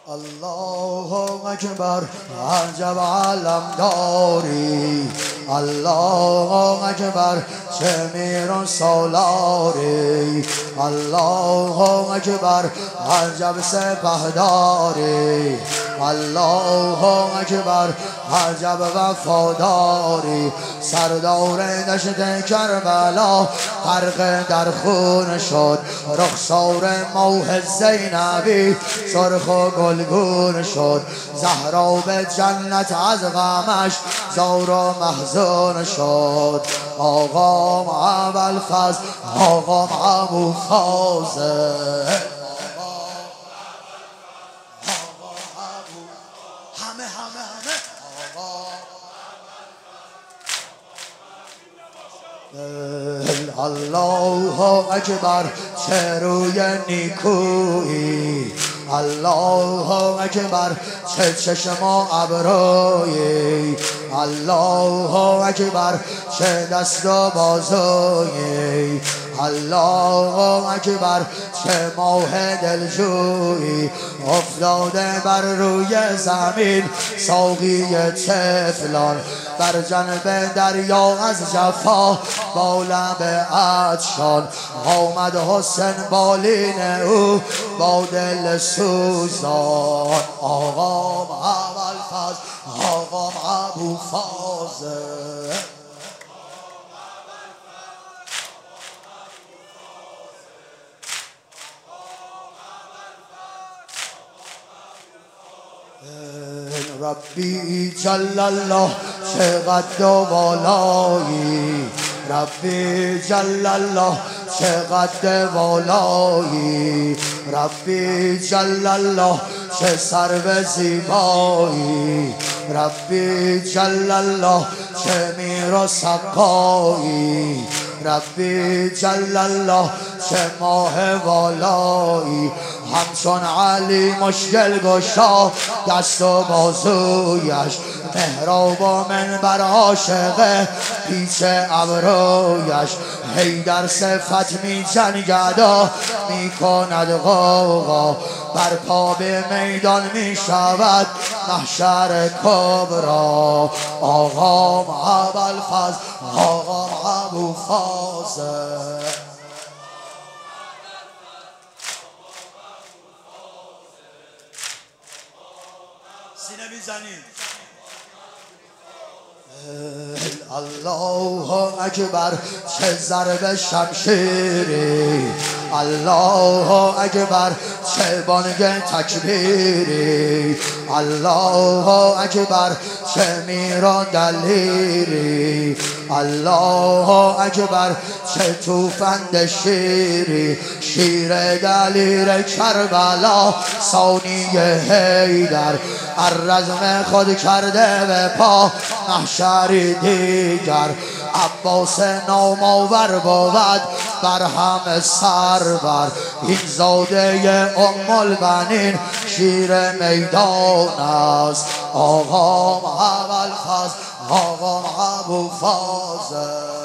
الله اکبر عجب علم داری، الله اکبر چه میر و سالاری، الله اکبر عجب سپهداری، الله اکبر عجب وفاداری، سردار دشت کربلا غرق در خون شد، رخسار موح زینبی سرخ و گلگون شد، زهرا به جنت از غمش زار و محزون شد. آقام ابوالفضل، آقام ابوفاضل، همه الله اکبر چه روی نیکویی، الله اکبر چه چشم و ابرویی، الله اکبر چه دست و بازویی، الله اکبر چه ماه دلجویی، افتاده بر روی زمین ساقی طفلان، بر جنب دریا از جفا با لب عطشان، آمد حسن بالین او با دل سوزان. آقام ابوالفضل، آقام ابوفاضل، ربی جل الله چه قد و بالایی، ربی جل الله چه قد والایی، ربی جل الله چه سرو زیبایی، ربی جل الله چه میر و سقایی، ربی جل الله چه ماه والایی، همچون علی مشکل گشا دست و بازویش، محراب و منبر عاشقه پیچ ابرویش، حیدر صفت می جنگد و می کند غوغا، بر پا به میدان می شود محشر کبرا. آقام ابوالفضل، آقام ابوفاضل، سینه میزنید. الله اکبر چه ضرب شمشیری، الله اکبر چه بانگ تکبیری، الله اکبر چه میر و دلیری، الله اکبر چه توفند شیری، شیر دلیر کربلا ثانی حیدر، الرزم خود کرده به پا محشری دیگر، عباس نامآور بود بر همه سرور، این زاده ام البنین شیر میدان است. آقام ابوالفضل، آقام ابوفاضل.